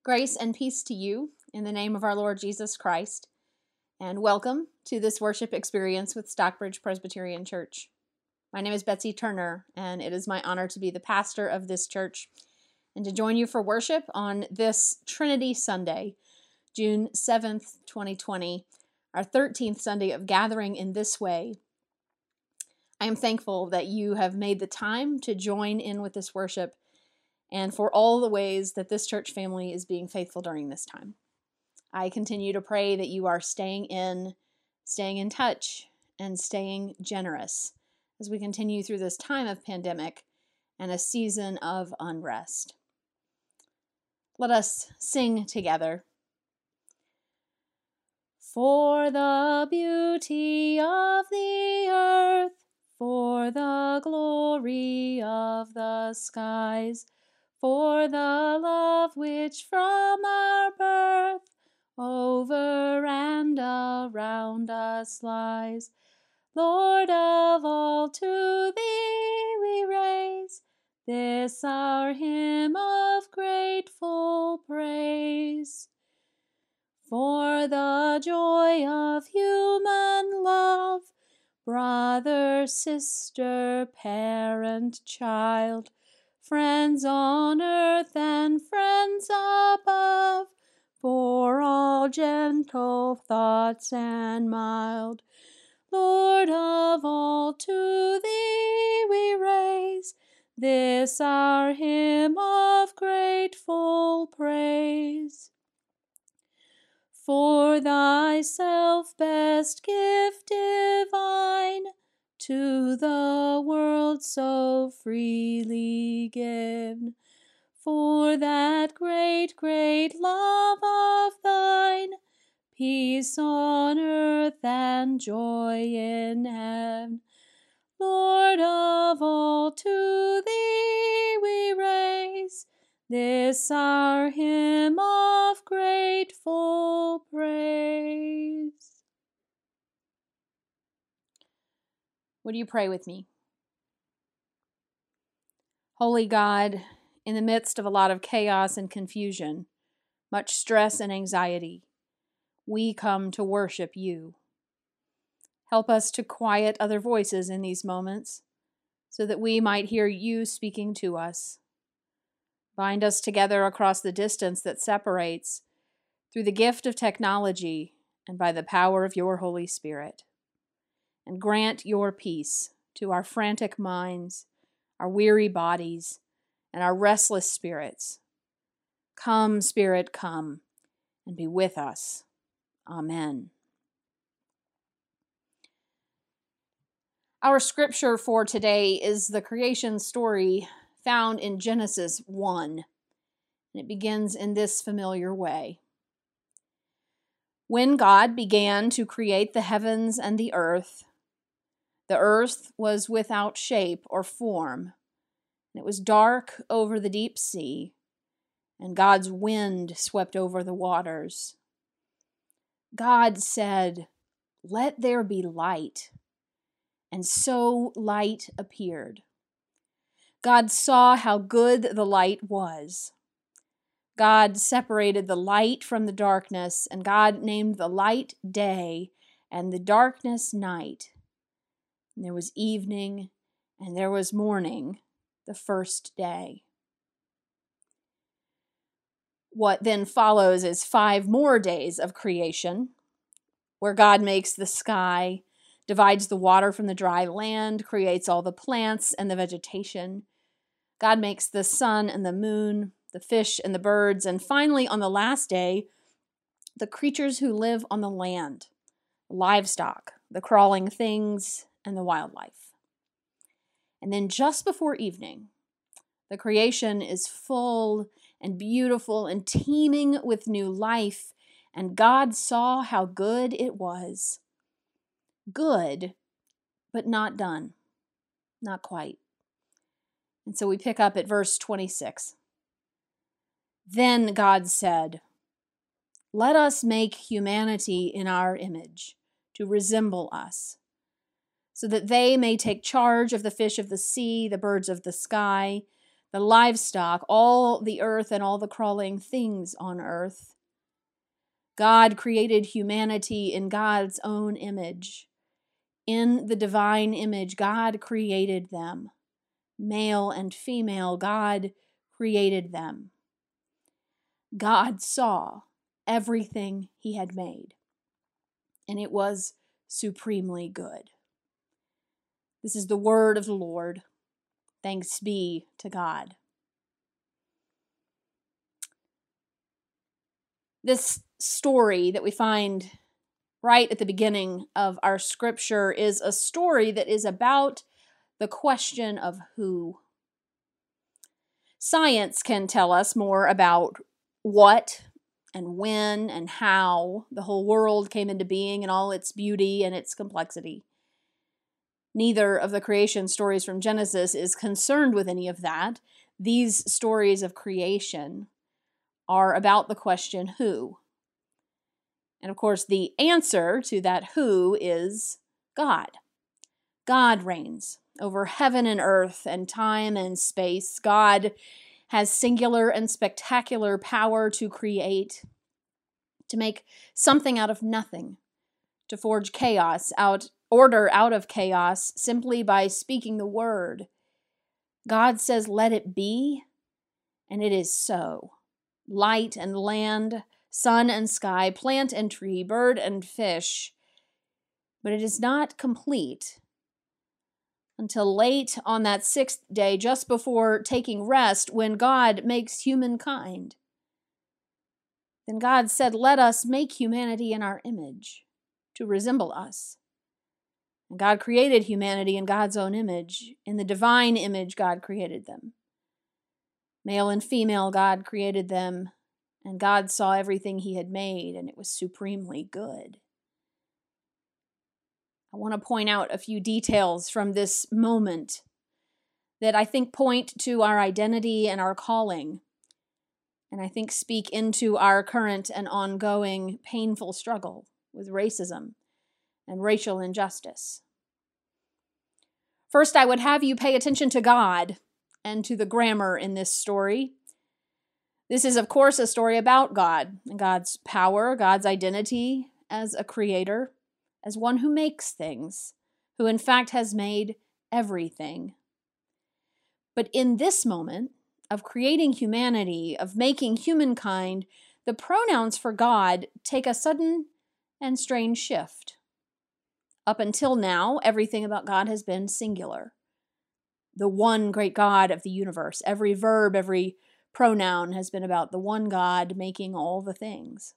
Grace and peace to you in the name of our Lord Jesus Christ, and welcome to this worship experience with Stockbridge Presbyterian Church. My name is Betsy Turner, and it is my honor to be the pastor of this church and to join you for worship on this Trinity Sunday, June 7th, 2020, our 13th Sunday of gathering in this way. I am thankful that you have made the time to join in with this worship and for all the ways that this church family is being faithful during this time. I continue to pray that you are staying in touch, and staying generous as we continue through this time of pandemic and a season of unrest. Let us sing together. For the beauty of the earth, for the glory of the skies, for the love which from our birth over and around us lies, Lord of all, to thee we raise this our hymn of grateful praise. For the joy of human love, brother, sister, parent, child, friends on earth and friends above, for all gentle thoughts and mild, Lord of all, to thee we raise this our hymn of grateful praise. For thyself, best gift divine, to the world so freely given, for that great, great love of thine, peace on earth and joy in heaven, Lord of all, to thee we raise this our hymn of grateful praise. Would you pray with me? Holy God, in the midst of a lot of chaos and confusion, much stress and anxiety, we come to worship you. Help us to quiet other voices in these moments so that we might hear you speaking to us. Bind us together across the distance that separates through the gift of technology and by the power of your Holy Spirit. And grant your peace to our frantic minds, our weary bodies, and our restless spirits. Come, Spirit, come, and be with us. Amen. Our scripture for today is the creation story found in Genesis 1. And it begins in this familiar way. When God began to create the heavens and the earth was without shape or form, and it was dark over the deep sea, and God's wind swept over the waters. God said, "Let there be light," and so light appeared. God saw how good the light was. God separated the light from the darkness, and God named the light day and the darkness night. And there was evening and there was morning, the first day. What then follows is 5 more days of creation, where God makes the sky, divides the water from the dry land, creates all the plants and the vegetation. God makes the sun and the moon, the fish and the birds, and finally on the last day, the creatures who live on the land, livestock, the crawling things, and the wildlife. And then just before evening, the creation is full and beautiful and teeming with new life, and God saw how good it was. Good, but not done. Not quite. And so we pick up at verse 26. Then God said, "Let us make humanity in our image, to resemble us, so that they may take charge of the fish of the sea, the birds of the sky, the livestock, all the earth and all the crawling things on earth. God created humanity in God's own image. In the divine image, God created them. Male and female, God created them. God saw everything he had made, and it was supremely good. This is the word of the Lord. Thanks be to God. This story that we find right at the beginning of our scripture is a story that is about the question of who. Science can tell us more about what and when and how the whole world came into being and all its beauty and its complexity. Neither of the creation stories from Genesis is concerned with any of that. These stories of creation are about the question who. And of course, the answer to that who is God. God reigns over heaven and earth and time and space. God has singular and spectacular power to create, to make something out of nothing, to forge order out of chaos simply by speaking the word. God says, "Let it be," and it is so. Light and land, sun and sky, plant and tree, bird and fish. But it is not complete until late on that sixth day, just before taking rest, when God makes humankind. Then God said, "Let us make humanity in our image, to resemble us." And God created humanity in God's own image. In the divine image, God created them. Male and female, God created them, and God saw everything he had made, and it was supremely good. I want to point out a few details from this moment that I think point to our identity and our calling, and I think speak into our current and ongoing painful struggle with racism and racial injustice. First, I would have you pay attention to God and to the grammar in this story. This is, of course, a story about God and God's power, God's identity as a creator, as one who makes things, who in fact has made everything. But in this moment of creating humanity, of making humankind, the pronouns for God take a sudden and strange shift. Up until now, everything about God has been singular. The one great God of the universe. Every verb, every pronoun has been about the one God making all the things.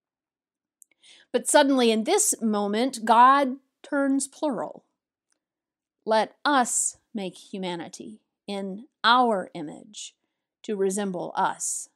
But suddenly in this moment, God turns plural. Let us make humanity in our image to resemble us.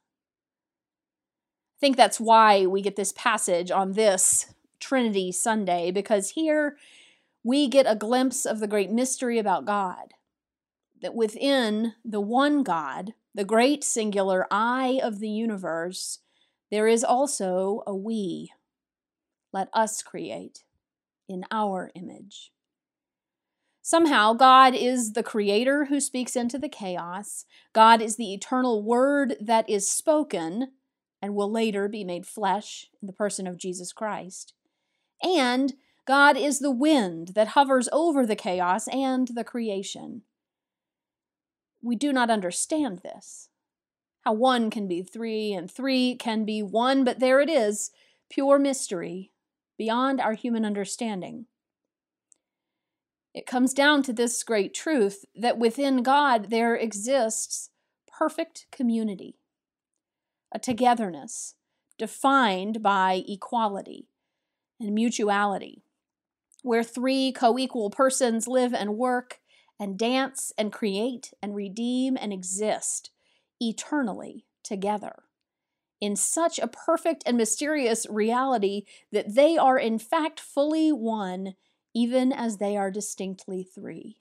I think that's why we get this passage on this Trinity Sunday, because here we get a glimpse of the great mystery about God. That within the one God, the great singular I of the universe, there is also a we. Let us create in our image. Somehow, God is the creator who speaks into the chaos. God is the eternal word that is spoken and will later be made flesh in the person of Jesus Christ. And God is the wind that hovers over the chaos and the creation. We do not understand this. How one can be three and three can be one, but there it is, pure mystery, beyond our human understanding. It comes down to this great truth that within God there exists perfect community, a togetherness defined by equality and mutuality, where three co-equal persons live and work and dance and create and redeem and exist eternally together in such a perfect and mysterious reality that they are in fact fully one, even as they are distinctly three.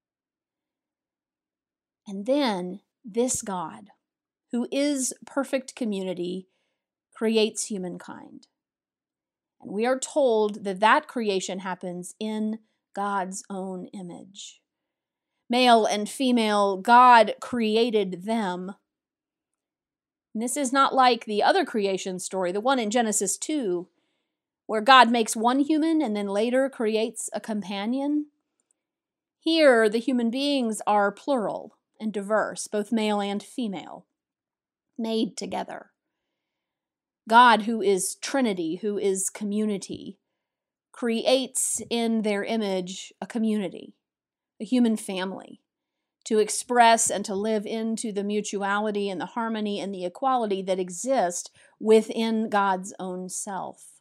And then this God, who is perfect community, creates humankind. And we are told that that creation happens in God's own image. Male and female, God created them. And this is not like the other creation story, the one in Genesis 2, where God makes one human and then later creates a companion. Here, the human beings are plural and diverse, both male and female, made together. God, who is Trinity, who is community, creates in their image a community, a human family, to express and to live into the mutuality and the harmony and the equality that exist within God's own self.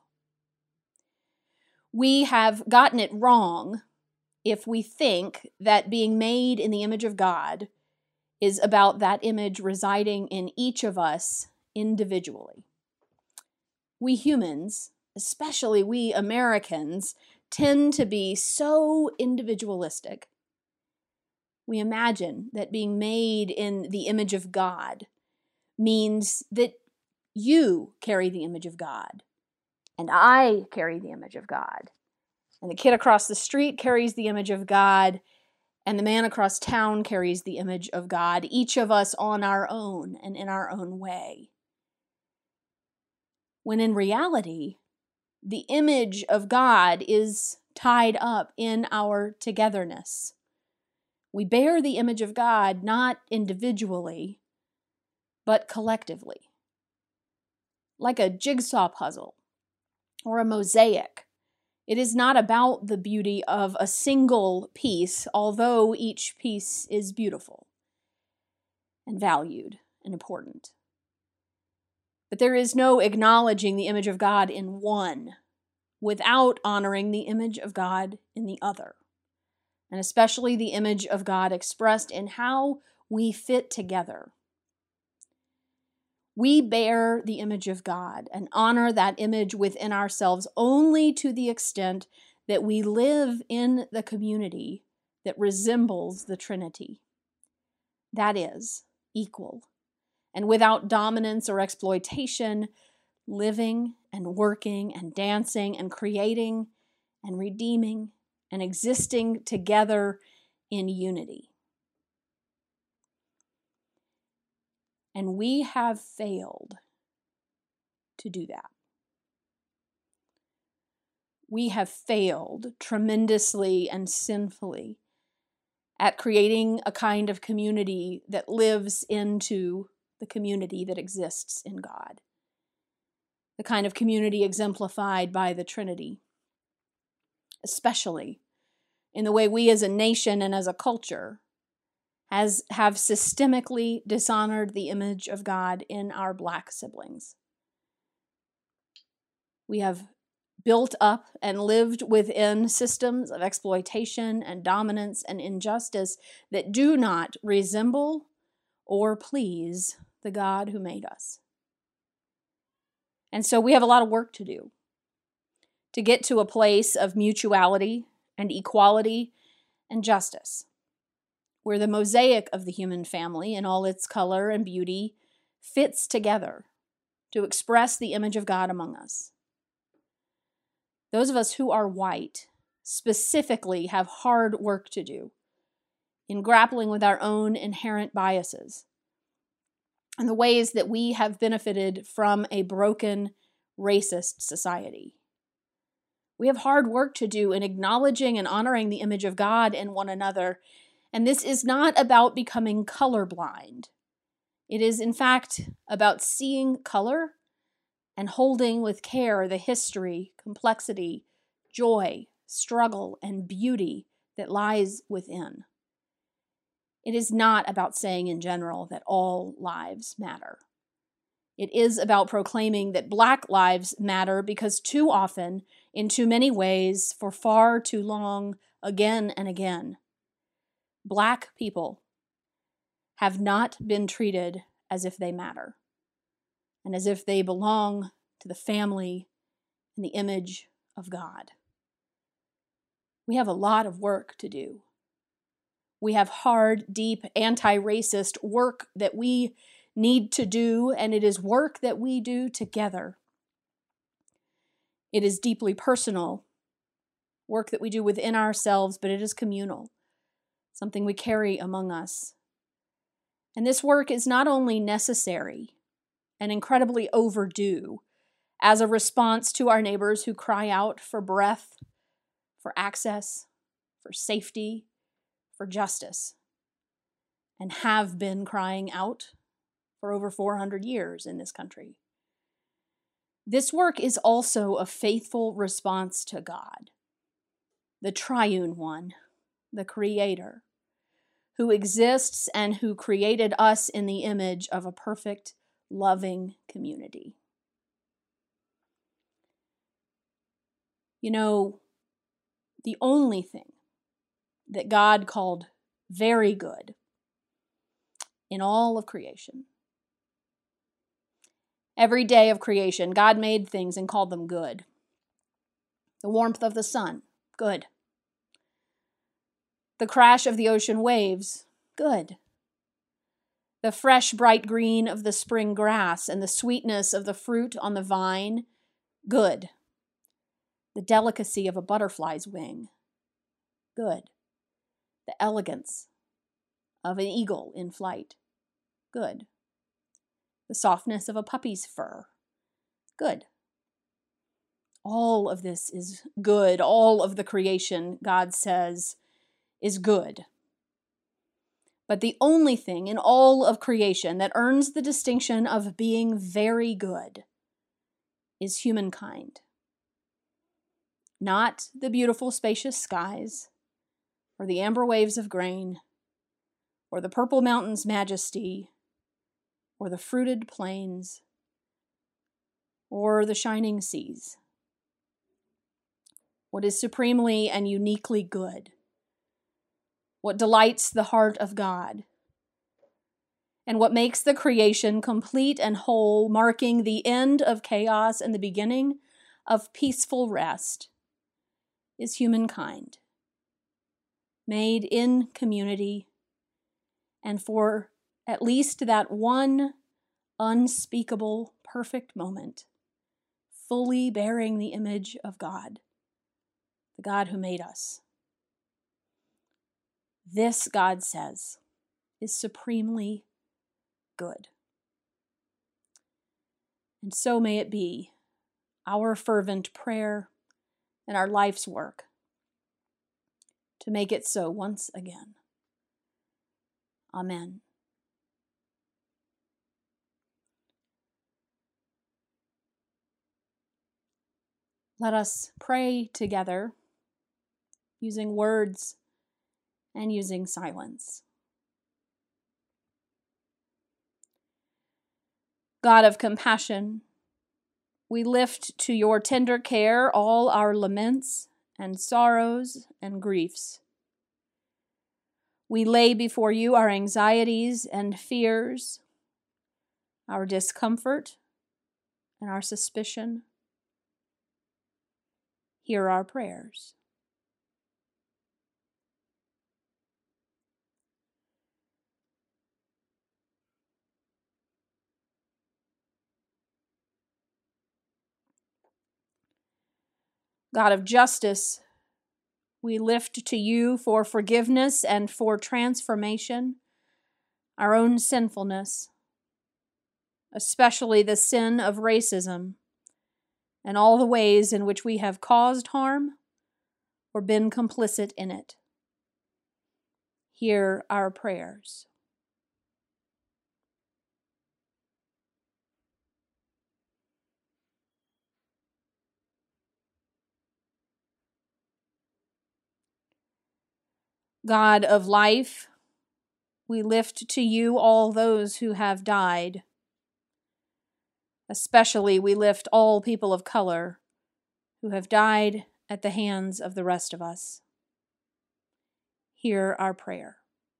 We have gotten it wrong if we think that being made in the image of God is about that image residing in each of us individually. We humans, especially we Americans, tend to be so individualistic. We imagine that being made in the image of God means that you carry the image of God, and I carry the image of God, and the kid across the street carries the image of God, and the man across town carries the image of God, each of us on our own and in our own way. When in reality, the image of God is tied up in our togetherness. We bear the image of God not individually, but collectively. Like a jigsaw puzzle or a mosaic, it is not about the beauty of a single piece, although each piece is beautiful and valued and important. But there is no acknowledging the image of God in one without honoring the image of God in the other, and especially the image of God expressed in how we fit together. We bear the image of God and honor that image within ourselves only to the extent that we live in the community that resembles the Trinity. That is, equal, and without dominance or exploitation, living and working and dancing and creating and redeeming and existing together in unity. And we have failed to do that. We have failed tremendously and sinfully at creating a kind of community that lives into the community that exists in God. The kind of community exemplified by the Trinity, especially in the way we as a nation and as a culture have systemically dishonored the image of God in our Black siblings. We have built up and lived within systems of exploitation and dominance and injustice that do not resemble or please the God who made us. And so we have a lot of work to do to get to a place of mutuality and equality and justice, where the mosaic of the human family in all its color and beauty fits together to express the image of God among us. Those of us who are white specifically have hard work to do in grappling with our own inherent biases and the ways that we have benefited from a broken, racist society. We have hard work to do in acknowledging and honoring the image of God in one another. And this is not about becoming colorblind. It is, in fact, about seeing color and holding with care the history, complexity, joy, struggle, and beauty that lies within. It is not about saying in general that all lives matter. It is about proclaiming that Black lives matter because too often, in too many ways, for far too long, again and again, Black people have not been treated as if they matter and as if they belong to the family and the image of God. We have a lot of work to do. We have hard, deep, anti-racist work that we need to do, and it is work that we do together. It is deeply personal, work that we do within ourselves, but it is communal. something we carry among us. And this work is not only necessary and incredibly overdue as a response to our neighbors who cry out for breath, for access, for safety, for justice, and have been crying out for over 400 years in this country. This work is also a faithful response to God, the triune one, the Creator, who exists and who created us in the image of a perfect, loving community. You know, the only thing that God called very good in all of creation, every day of creation, God made things and called them good. The warmth of the sun, good. The crash of the ocean waves, good. The fresh, bright green of the spring grass and the sweetness of the fruit on the vine, good. The delicacy of a butterfly's wing, good. The elegance of an eagle in flight, good. The softness of a puppy's fur, good. All of this is good. All of the creation, God says, is good. But the only thing in all of creation that earns the distinction of being very good is humankind. Not the beautiful, spacious skies, or the amber waves of grain, or the purple mountains' majesty, or the fruited plains, or the shining seas. What is supremely and uniquely good, what delights the heart of God, and what makes the creation complete and whole, marking the end of chaos and the beginning of peaceful rest, is humankind, made in community, and for at least that one unspeakable, perfect moment, fully bearing the image of God, the God who made us. This, God says, is supremely good. And so may it be our fervent prayer and our life's work to make it so once again. Amen. Let us pray together using words and using silence. God of compassion, we lift to your tender care all our laments and sorrows and griefs. We lay before you our anxieties and fears, our discomfort and our suspicion. Hear our prayers. God of justice, we lift to you for forgiveness and for transformation our own sinfulness, especially the sin of racism and all the ways in which we have caused harm or been complicit in it. Hear our prayers. God of life, we lift to you all those who have died. Especially we lift all people of color who have died at the hands of the rest of us. Hear our prayer.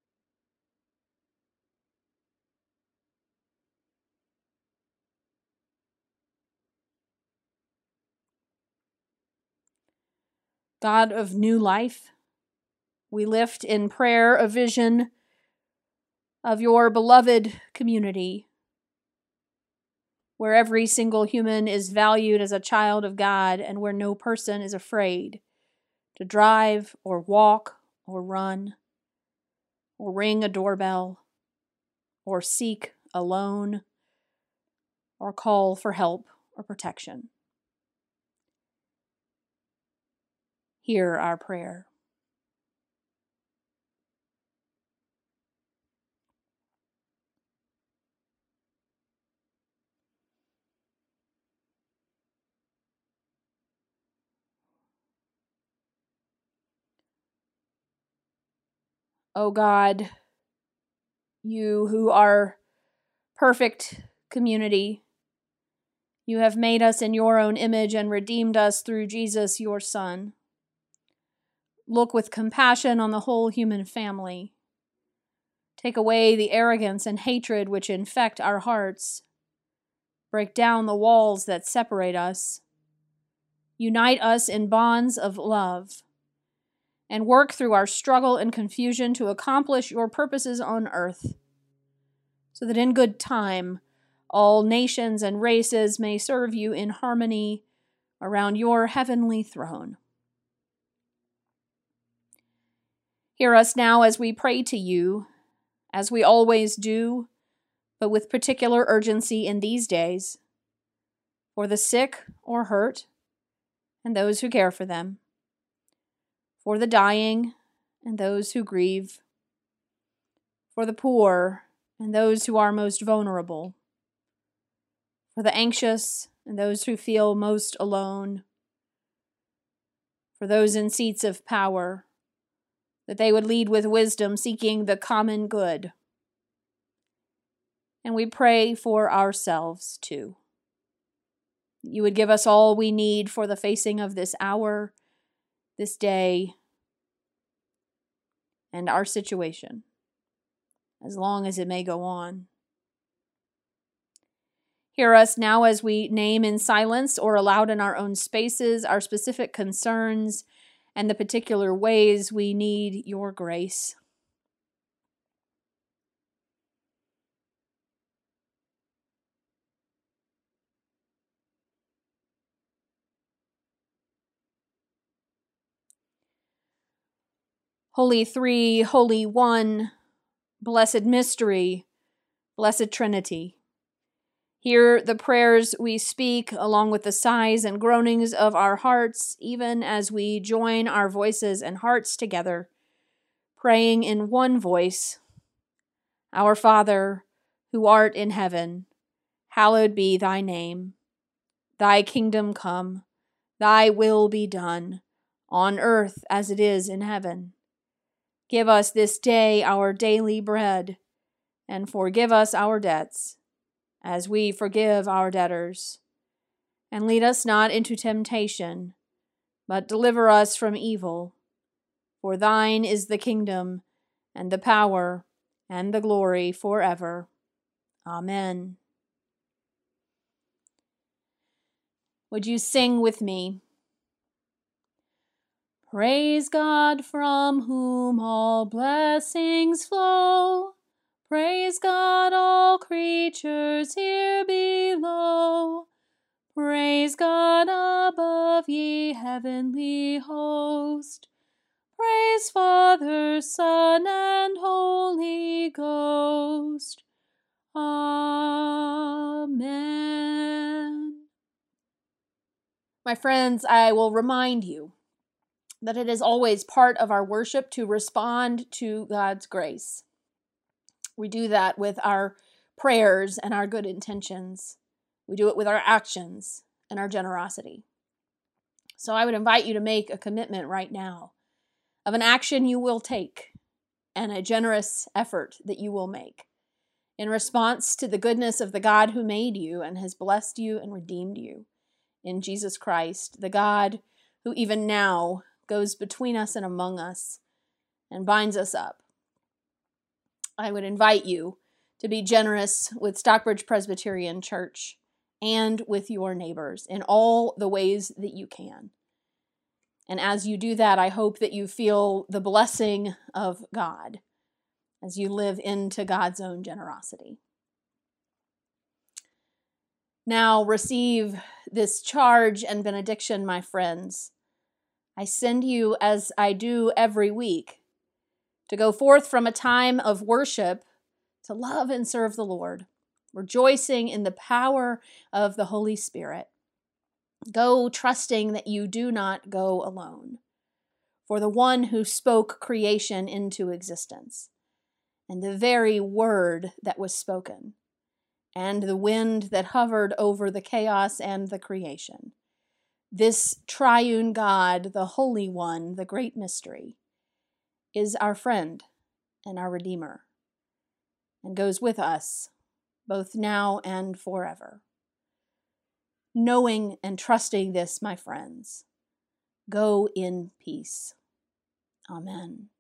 God of new life, we lift in prayer a vision of your beloved community, where every single human is valued as a child of God and where no person is afraid to drive or walk or run, or ring a doorbell, or seek a loan, or call for help or protection. Hear our prayer. O God, you who are perfect community, you have made us in your own image and redeemed us through Jesus, your Son. Look with compassion on the whole human family. Take away the arrogance and hatred which infect our hearts. Break down the walls that separate us. Unite us in bonds of love, and work through our struggle and confusion to accomplish your purposes on earth, so that in good time all nations and races may serve you in harmony around your heavenly throne. Hear us now as we pray to you, as we always do, but with particular urgency in these days, for the sick or hurt and those who care for them, for the dying and those who grieve, for the poor and those who are most vulnerable, for the anxious and those who feel most alone, for those in seats of power, that they would lead with wisdom, seeking the common good. And we pray for ourselves too. You would give us all we need for the facing of this hour, this day, and our situation, as long as it may go on. Hear us now as we name in silence or aloud in our own spaces our specific concerns and the particular ways we need your grace. Holy Three, Holy One, Blessed Mystery, Blessed Trinity, hear the prayers we speak along with the sighs and groanings of our hearts, even as we join our voices and hearts together, praying in one voice, Our Father, who art in heaven, hallowed be thy name. Thy kingdom come, thy will be done, on earth as it is in heaven. Give us this day our daily bread, and forgive us our debts, as we forgive our debtors. And lead us not into temptation, but deliver us from evil. For thine is the kingdom, and the power, and the glory forever. Amen. Would you sing with me? Praise God from whom all blessings flow. Praise God, all creatures here below. Praise God above, ye heavenly host. Praise Father, Son, and Holy Ghost. Amen. My friends, I will remind you that it is always part of our worship to respond to God's grace. We do that with our prayers and our good intentions. We do it with our actions and our generosity. So I would invite you to make a commitment right now of an action you will take and a generous effort that you will make in response to the goodness of the God who made you and has blessed you and redeemed you in Jesus Christ, the God who even now goes between us and among us and binds us up. I would invite you to be generous with Stockbridge Presbyterian Church and with your neighbors in all the ways that you can. And as you do that, I hope that you feel the blessing of God as you live into God's own generosity. Now receive this charge and benediction, my friends. I send you, as I do every week, to go forth from a time of worship to love and serve the Lord, rejoicing in the power of the Holy Spirit. Go trusting that you do not go alone, for the one who spoke creation into existence, and the very word that was spoken, and the wind that hovered over the chaos and the creation. This triune God, the Holy One, the great mystery, is our friend and our Redeemer, and goes with us both now and forever. Knowing and trusting this, my friends, go in peace. Amen.